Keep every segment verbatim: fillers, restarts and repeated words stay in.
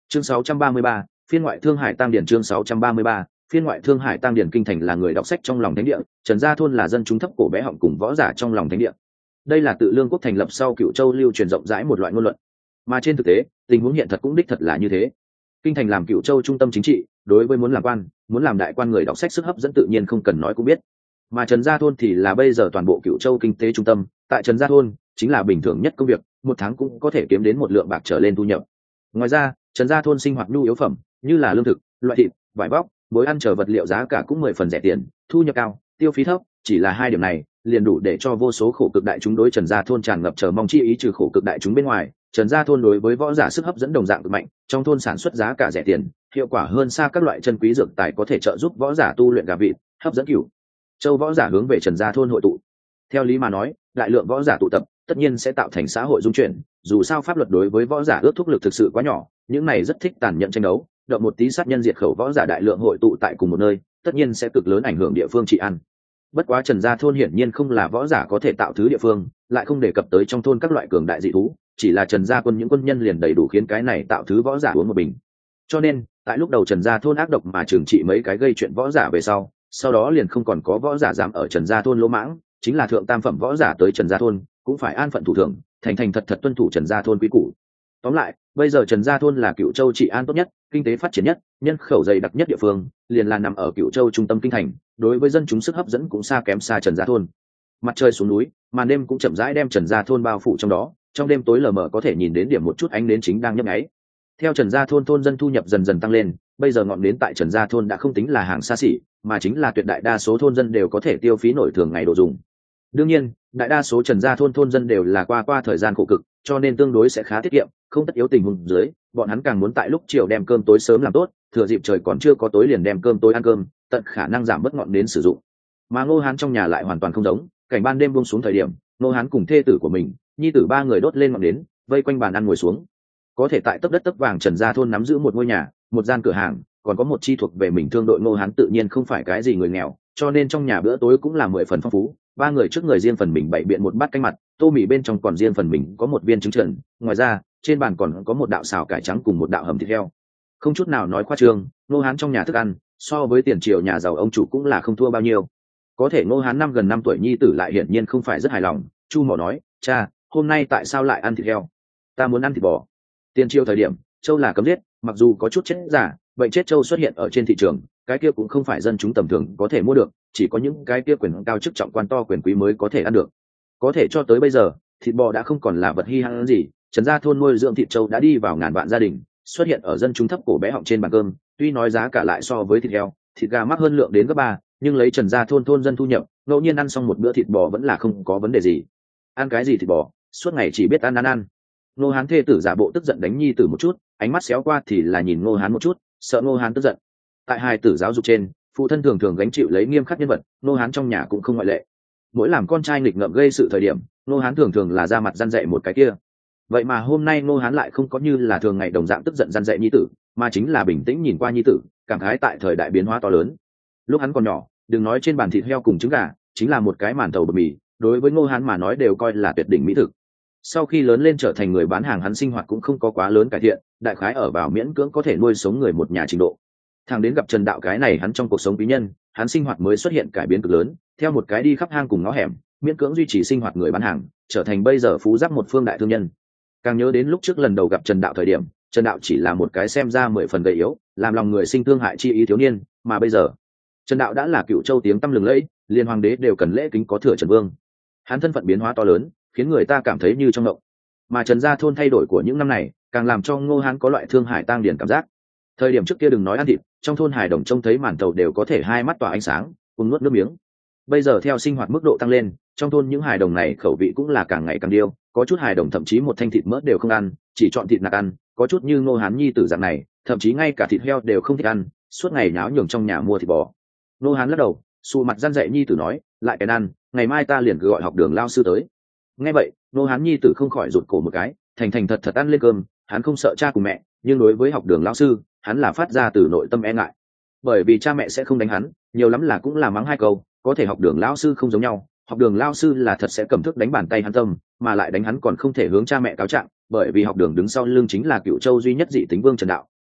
Chương sáu trăm ba mươi ba, phiên ngoại Thương Hải Tăng Điển chương sáu trăm ba mươi ba, phiên ngoại Thương Hải Tăng Điển kinh thành là người đọc sách trong lòng thánh địa, Trần Gia thôn là dân chúng thấp cổ bé họng cùng võ giả trong lòng thánh địa. Đây là tự Lương quốc thành lập sau Cửu Châu lưu truyền rộng rãi một loại ngôn luận. Mà trên thực tế, tình huống hiện thật cũng đích thật là như thế. Kinh thành làm Cửu Châu trung tâm chính trị, đối với muốn làm quan, muốn làm đại quan người đọc sách sức hấp dẫn tự nhiên không cần nói cũng biết. Mà Trần Gia thôn thì là bây giờ toàn bộ Cửu Châu kinh tế trung tâm, tại Trần Gia thôn chính là bình thường nhất công việc, một tháng cũng có thể kiếm đến một lượng bạc trở lên thu nhập. Ngoài ra, Trần Gia thôn sinh hoạt nhu yếu phẩm, như là lương thực, loại thịt, vải vóc, bối ăn chờ vật liệu giá cả cũng mười phần rẻ tiền, thu nhập cao, tiêu phí thấp, chỉ là hai điểm này liền đủ để cho vô số khổ cực đại chúng đối Trần Gia thôn tràn ngập chờ mong chi ý. Trừ khổ cực đại chúng bên ngoài, Trần Gia thôn đối với võ giả sức hấp dẫn đồng dạng cực mạnh, trong thôn sản xuất giá cả rẻ tiền, hiệu quả hơn xa các loại chân quý dược tài có thể trợ giúp võ giả tu luyện gà vịt, hấp dẫn Cửu Châu võ giả hướng về Trần Gia thôn hội tụ. Theo lý mà nói, đại lượng võ giả tụ tập, tất nhiên sẽ tạo thành xã hội dung chuyển, dù sao pháp luật đối với võ giả ước thúc lực thực sự quá nhỏ, những này rất thích tàn nhẫn tranh đấu, động một tí sát nhân diệt khẩu võ giả đại lượng hội tụ tại cùng một nơi, tất nhiên sẽ cực lớn ảnh hưởng địa phương trị an. Bất quá Trần Gia thôn hiển nhiên không là võ giả có thể tạo thứ địa phương, lại không đề cập tới trong thôn các loại cường đại dị thú, chỉ là Trần Gia quân những quân nhân liền đầy đủ khiến cái này tạo thứ võ giả uống một bình. Cho nên, tại lúc đầu Trần Gia thôn ác độc mà trừng trị mấy cái gây chuyện võ giả về sau, sau đó liền không còn có võ giả dám ở Trần Gia thôn lỗ mãng, chính là thượng tam phẩm võ giả tới Trần Gia thôn, cũng phải an phận thủ thường, thành thành thật thật tuân thủ Trần Gia thôn quý củ. Tóm lại, bây giờ Trần Gia thôn là Cửu Châu trị an tốt nhất, kinh tế phát triển nhất, nhân khẩu dày đặc nhất địa phương, liền là nằm ở Cửu Châu trung tâm kinh thành, đối với dân chúng sức hấp dẫn cũng xa kém xa Trần Gia thôn. Mặt trời xuống núi, màn đêm cũng chậm rãi đem Trần Gia thôn bao phủ trong đó, trong đêm tối lờ mờ có thể nhìn đến điểm một chút ánh nến chính đang nhấp nháy. Theo Trần Gia thôn thôn dân thu nhập dần dần tăng lên, bây giờ ngọn nến tại Trần Gia thôn đã không tính là hàng xa xỉ, mà chính là tuyệt đại đa số thôn dân đều có thể tiêu phí nổi thường ngày đồ dùng. Đương nhiên, đại đa số Trần Gia thôn thôn dân đều là qua qua thời gian khổ cực, cho nên tương đối sẽ khá tiết kiệm, không tất yếu tình huống dưới, bọn hắn càng muốn tại lúc chiều đem cơm tối sớm làm tốt, thừa dịp trời còn chưa có tối liền đem cơm tối ăn cơm, tận khả năng giảm bớt ngọn nến sử dụng. Mà Ngô Hán trong nhà lại hoàn toàn không giống, cảnh ban đêm buông xuống thời điểm, Ngô Hán cùng thê tử của mình, nhi tử ba người đốt lên ngọn nến, vây quanh bàn ăn ngồi xuống. Có thể tại tấp đất tấp vàng Trần Gia thôn nắm giữ một ngôi nhà, một gian cửa hàng, còn có một chi thuộc về mình thương đội. Ngô Hán tự nhiên không phải cái gì người nghèo, cho nên trong nhà bữa tối cũng là mười phần phong phú. Ba người trước người riêng phần mình bày biện một bát canh mặt, tô mì bên trong còn riêng phần mình có một viên trứng trần, ngoài ra trên bàn còn có một đạo xào cải trắng cùng một đạo hầm thịt heo. Không chút nào nói khoa trương, Ngô Hán trong nhà thức ăn so với tiền triều nhà giàu ông chủ cũng là không thua bao nhiêu. Có thể Ngô Hán năm gần năm tuổi nhi tử lại hiển nhiên không phải rất hài lòng. Chu Mỏ nói: cha, hôm nay tại sao lại ăn thịt heo? Ta muốn ăn thịt bò. Tiền triều thời điểm trâu là cấm giết, mặc dù có chút chết giả, bệnh chết trâu xuất hiện ở trên thị trường, cái kia cũng không phải dân chúng tầm thường có thể mua được, chỉ có những cái kia quyền cao chức trọng quan to quyền quý mới có thể ăn được. Có thể cho tới bây giờ, thịt bò đã không còn là vật hi hãn gì, Trần Gia thôn nuôi dưỡng thịt trâu đã đi vào ngàn vạn gia đình, xuất hiện ở dân chúng thấp cổ bé họng trên bàn cơm. Tuy nói giá cả lại so với thịt heo, thịt gà mắc hơn lượng đến gấp ba, nhưng lấy Trần Gia thôn thôn dân thu nhập, ngẫu nhiên ăn xong một bữa thịt bò vẫn là không có vấn đề gì. Ăn cái gì thịt bò, suốt ngày chỉ biết ăn ăn ăn. Ngô Hán thê tử giả bộ tức giận đánh nhi tử một chút, ánh mắt xéo qua thì là nhìn Ngô Hán một chút, sợ Ngô Hán tức giận. Tại hai tử giáo dục trên, phụ thân thường thường gánh chịu lấy nghiêm khắc nhân vật, Ngô Hán trong nhà cũng không ngoại lệ. Mỗi làm con trai nghịch ngợm gây sự thời điểm, Ngô Hán thường thường là ra mặt răn dạy một cái kia. Vậy mà hôm nay Ngô Hán lại không có như là thường ngày đồng dạng tức giận răn dạy nhi tử, mà chính là bình tĩnh nhìn qua nhi tử, cảm khái tại thời đại biến hóa to lớn. Lúc hắn còn nhỏ, đừng nói trên bàn thịt heo cùng trứng gà, chính là một cái màn thầu bột mì, đối với Ngô Hán mà nói đều coi là tuyệt đỉnh mỹ thực. Sau khi lớn lên trở thành người bán hàng, hắn sinh hoạt cũng không có quá lớn cải thiện, đại khái ở vào miễn cưỡng có thể nuôi sống người một nhà trình độ. Thằng đến gặp Trần Đạo cái này hắn trong cuộc sống quý nhân, hắn sinh hoạt mới xuất hiện cải biến cực lớn, theo một cái đi khắp hang cùng ngõ hẻm, miễn cưỡng duy trì sinh hoạt người bán hàng, trở thành bây giờ phú giáp một phương đại thương nhân. Càng nhớ đến lúc trước lần đầu gặp Trần Đạo thời điểm, Trần Đạo chỉ là một cái xem ra mười phần gầy yếu, làm lòng người sinh thương hại chi ý thiếu niên, mà bây giờ Trần Đạo đã là Cửu Châu tiếng tăm lừng lẫy, liền hoàng đế đều cần lễ kính có thừa Trần Vương. Hắn thân phận biến hóa to lớn, khiến người ta cảm thấy như trong ngộng. Mà Trần Gia thôn thay đổi của những năm này, càng làm cho Ngô Hán có loại thương hải tang điển cảm giác. Thời điểm trước kia đừng nói ăn thịt, trong thôn hài đồng trông thấy màn thầu đều có thể hai mắt tỏa ánh sáng, cùng nuốt nước miếng. Bây giờ theo sinh hoạt mức độ tăng lên, trong thôn những hài đồng này khẩu vị cũng là càng ngày càng điêu, có chút hài đồng thậm chí một thanh thịt mỡ đều không ăn, chỉ chọn thịt nạc ăn, có chút như Ngô Hán nhi tử dạng này, thậm chí ngay cả thịt heo đều không thích ăn, suốt ngày nháo nhường trong nhà mua thịt bò. Ngô Hán lắc đầu, xù mặt răn dạy nhi tử nói, lại cái ăn, ngày mai ta liền gọi học đường lao sư tới. Nghe vậy, Ngô Hán nhi tử không khỏi rụt cổ một cái, thành thành thật thật ăn lên cơm. Hắn không sợ cha cùng mẹ, nhưng đối với học đường lao sư, hắn là phát ra từ nội tâm e ngại. Bởi vì cha mẹ sẽ không đánh hắn, nhiều lắm là cũng là mắng hai câu, có thể học đường lao sư không giống nhau, học đường lao sư là thật sẽ cầm thước đánh bàn tay hắn tâm, mà lại đánh hắn còn không thể hướng cha mẹ cáo trạng, bởi vì học đường đứng sau lưng chính là Cửu Châu duy nhất dị tính vương Trần Đạo,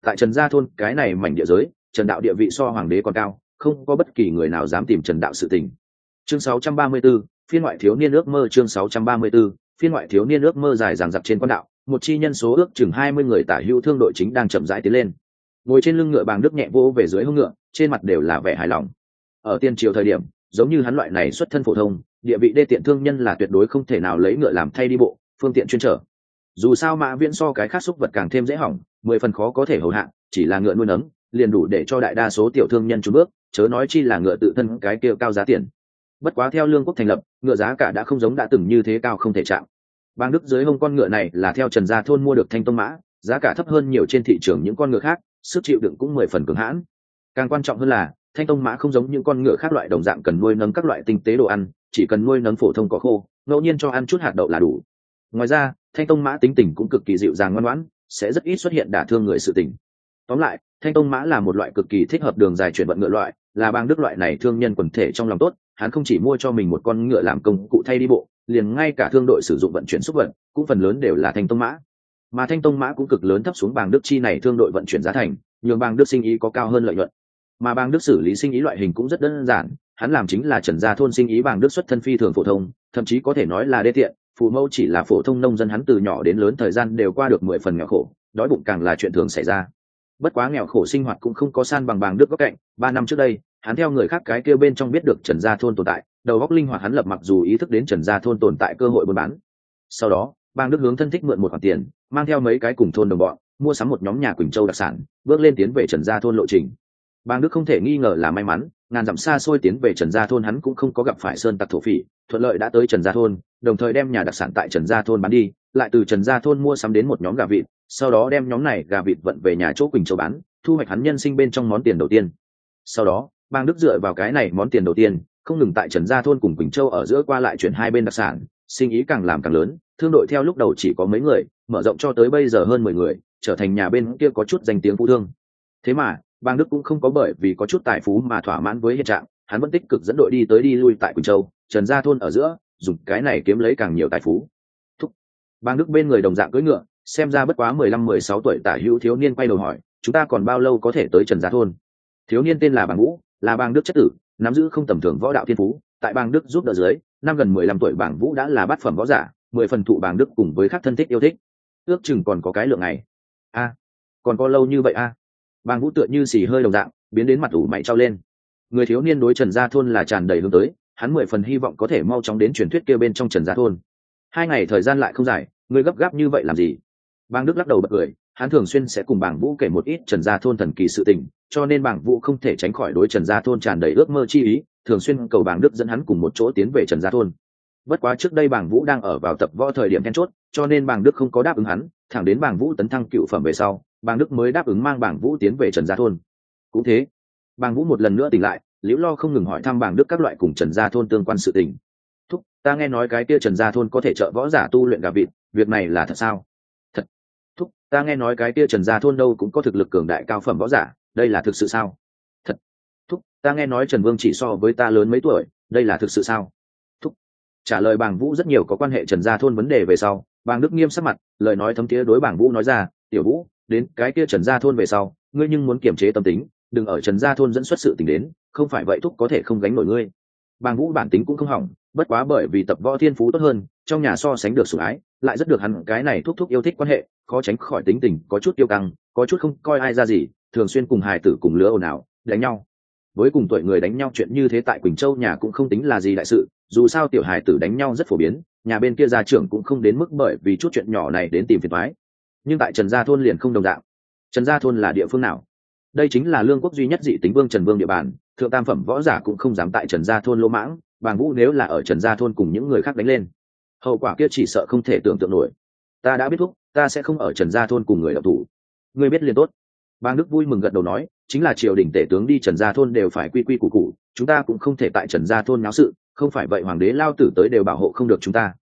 tại Trần Gia thôn cái này mảnh địa giới, Trần Đạo địa vị so hoàng đế còn cao, không có bất kỳ người nào dám tìm Trần Đạo sự tình. Chương sáu trăm ba mươi 34, phiên ngoại thiếu niên ước mơ. Chương sáu trăm ba mươi 34, phiên ngoại thiếu niên ước mơ. Dài dằng dặc trên quan đạo, một chi nhân số ước chừng hai mươi người tả hữu thương đội chính đang chậm rãi tiến lên. Ngồi trên lưng ngựa Bàng Đức nhẹ vỗ về dưới hông ngựa, trên mặt đều là vẻ hài lòng. Ở tiên triều thời điểm, giống như hắn loại này xuất thân phổ thông, địa vị đê tiện thương nhân là tuyệt đối không thể nào lấy ngựa làm thay đi bộ, phương tiện chuyên trở. Dù sao Mã Viễn so cái khác xúc vật càng thêm dễ hỏng, mười phần khó có thể hầu hạ, chỉ là ngựa nuôi nấng, liền đủ để cho đại đa số tiểu thương nhân chùn bước, chớ nói chi là ngựa tự thân cái kia cao giá tiền. Bất quá theo Lương Quốc thành lập, ngựa giá cả đã không giống đã từng như thế cao không thể chạm. Bàng Đức dưới hông con ngựa này là theo Trần Gia thôn mua được Thanh Tông mã, giá cả thấp hơn nhiều trên thị trường những con ngựa khác, sức chịu đựng cũng mười phần cường hãn. Càng quan trọng hơn là Thanh Tông mã không giống những con ngựa khác loại đồng dạng cần nuôi nấng các loại tinh tế đồ ăn, chỉ cần nuôi nấng phổ thông cỏ khô, ngẫu nhiên cho ăn chút hạt đậu là đủ. Ngoài ra, Thanh Tông mã tính tình cũng cực kỳ dịu dàng ngoan ngoãn, sẽ rất ít xuất hiện đả thương người sự tình. Tóm lại, Thanh Tông mã là một loại cực kỳ thích hợp đường dài chuyển vận ngựa loại, là Bàng Đức loại này thương nhân quần thể trong lòng tốt, hắn không chỉ mua cho mình một con ngựa làm công cụ thay đi bộ, liền ngay cả thương đội sử dụng vận chuyển xúc vận cũng phần lớn đều là Thanh Tông mã. Mà Thanh Tông mã cũng cực lớn thấp xuống Bàng Đức chi này thương đội vận chuyển giá thành, nhường Bàng Đức sinh ý có cao hơn lợi nhuận. Mà Bàng Đức xử lý sinh ý loại hình cũng rất đơn giản, hắn làm chính là Trần Gia thôn sinh ý. Bàng Đức xuất thân phi thường phổ thông, thậm chí có thể nói là đê tiện, phụ mẫu chỉ là phổ thông nông dân, hắn từ nhỏ đến lớn thời gian đều qua được mười phần nghèo khổ, đói bụng càng là chuyện thường xảy ra. Bất quá nghèo khổ sinh hoạt cũng không có san bằng Bàng Đức góc cạnh. Ba năm trước đây, hắn theo người khác cái kêu bên trong biết được Trần Gia thôn tồn tại, đầu óc linh hoạt, hắn lập mặc dù ý thức đến Trần Gia thôn tồn tại cơ hội buôn bán. Sau đó, Bàng Đức hướng thân thích mượn một khoản tiền, mang theo mấy cái cùng thôn đồng bọn, mua sắm một nhóm nhà Quỳnh Châu đặc sản, bước lên tiến về Trần Gia thôn lộ trình. Bàng Đức không thể nghi ngờ là may mắn, ngàn dặm xa xôi tiến về Trần Gia thôn hắn cũng không có gặp phải sơn tặc thổ phỉ, thuận lợi đã tới Trần Gia thôn, đồng thời đem nhà đặc sản tại Trần Gia thôn bán đi, lại từ Trần Gia thôn mua sắm đến một nhóm gà vịt, sau đó đem nhóm này gà vịt vận về nhà chỗ Quỳnh Châu bán, thu hoạch hắn nhân sinh bên trong món tiền đầu tiên. Sau đó, Bàng Đức dựa vào cái này món tiền đầu tiên, không ngừng tại Trần Gia thôn cùng Quỳnh Châu ở giữa qua lại chuyển hai bên đặc sản, sinh ý càng làm càng lớn, thương đội theo lúc đầu chỉ có mấy người, mở rộng cho tới bây giờ hơn mười người, trở thành nhà bên kia có chút danh tiếng phú thương. Thế mà, Bàng Đức cũng không có bởi vì có chút tài phú mà thỏa mãn với hiện trạng, hắn vẫn tích cực dẫn đội đi tới đi lui tại Quỳnh Châu, Trần Gia thôn ở giữa, dùng cái này kiếm lấy càng nhiều tài phú. Thúc. Bàng Đức bên người đồng dạng cưỡi ngựa, xem ra bất quá mười lăm mười sáu tuổi tả hữu thiếu niên quay đầu hỏi, chúng ta còn bao lâu có thể tới Trần Gia thôn? Thiếu niên tên là Bàng Vũ, là Bàng Đức chất tử, nắm giữ không tầm thường võ đạo thiên phú, tại Bàng Đức giúp đỡ dưới, năm gần mười lăm tuổi Bàng Vũ đã là bát phẩm võ giả, mười phần thụ Bàng Đức cùng với các thân thích yêu thích. Ước chừng còn có cái lượng này. A, còn có lâu như vậy a? À? Bàng Vũ tựa như xì hơi đồng dạng, biến đến mặt ủ mày trao lên. Người thiếu niên đối Trần Gia thôn là tràn đầy hướng tới, hắn mười phần hy vọng có thể mau chóng đến truyền thuyết kia bên trong Trần Gia thôn. Hai ngày thời gian lại không dài, người gấp gáp như vậy làm gì? Bàng Đức lắc đầu bật cười, hắn thường xuyên sẽ cùng Bàng Vũ kể một ít Trần Gia thôn thần kỳ sự tình, cho nên Bàng Vũ không thể tránh khỏi đối Trần Gia thôn tràn đầy ước mơ chi ý, thường xuyên cầu Bàng Đức dẫn hắn cùng một chỗ tiến về Trần Gia thôn. Bất quá trước đây Bàng Vũ đang ở vào tập võ thời điểm then chốt, cho nên Bàng Đức không có đáp ứng hắn, thẳng đến Bàng Vũ tấn thăng cựu phẩm về sau, Bàng Đức mới đáp ứng mang Bàng Vũ tiến về Trần Gia thôn. Cũng thế, Bàng Vũ một lần nữa tỉnh lại, liễu lo không ngừng hỏi thăm Bàng Đức các loại cùng Trần Gia thôn tương quan sự tình. Thúc, ta nghe nói cái kia Trần Gia thôn có thể trợ võ giả tu luyện gà vịt, việc này là thật sao? Thật. Thúc, ta nghe nói cái kia Trần Gia thôn đâu cũng có thực lực cường đại cao phẩm võ giả, đây là thực sự sao? Thật. Thúc, ta nghe nói Trần Vương chỉ so với ta lớn mấy tuổi, đây là thực sự sao? Thúc. Trả lời Bàng Vũ rất nhiều có quan hệ Trần Gia thôn vấn đề về sau, Bàng Đức nghiêm sắc mặt, lời nói thấm thiế đối Bàng Vũ nói ra, tiểu Vũ, đến cái kia Trần Gia thôn về sau, ngươi nhưng muốn kiềm chế tâm tính, đừng ở Trần Gia thôn dẫn xuất sự tình đến, không phải vậy thúc có thể không gánh nổi ngươi. Bàng Vũ bản tính cũng không hỏng, bất quá bởi vì tập võ thiên phú tốt hơn, trong nhà so sánh được sủng ái, lại rất được hắn cái này thúc thúc yêu thích quan hệ, khó tránh khỏi tính tình có chút tiêu căng, có chút không coi ai ra gì, thường xuyên cùng hài tử cùng lứa ồn ào, đánh nhau. Với cùng tuổi người đánh nhau chuyện như thế tại Quỳnh Châu nhà cũng không tính là gì đại sự, dù sao tiểu hài tử đánh nhau rất phổ biến, nhà bên kia gia trưởng cũng không đến mức bởi vì chút chuyện nhỏ này đến tìm phiền toái. Nhưng tại Trần Gia thôn liền không đồng dạng. Trần Gia thôn là địa phương nào? Đây chính là Lương quốc duy nhất dị tính vương Trần Vương địa bàn, thượng tam phẩm võ giả cũng không dám tại Trần Gia thôn lỗ mãng, Bàng Vũ nếu là ở Trần Gia thôn cùng những người khác đánh lên, hậu quả kia chỉ sợ không thể tưởng tượng nổi. Ta đã biết thúc, ta sẽ không ở Trần Gia thôn cùng người đạo thủ. Ngươi biết liền tốt. Bàng Đức vui mừng gật đầu nói, chính là triều đình tể tướng đi Trần Gia thôn đều phải quy quy củ củ, chúng ta cũng không thể tại Trần Gia thôn náo sự, không phải vậy hoàng đế lao tử tới đều bảo hộ không được chúng ta.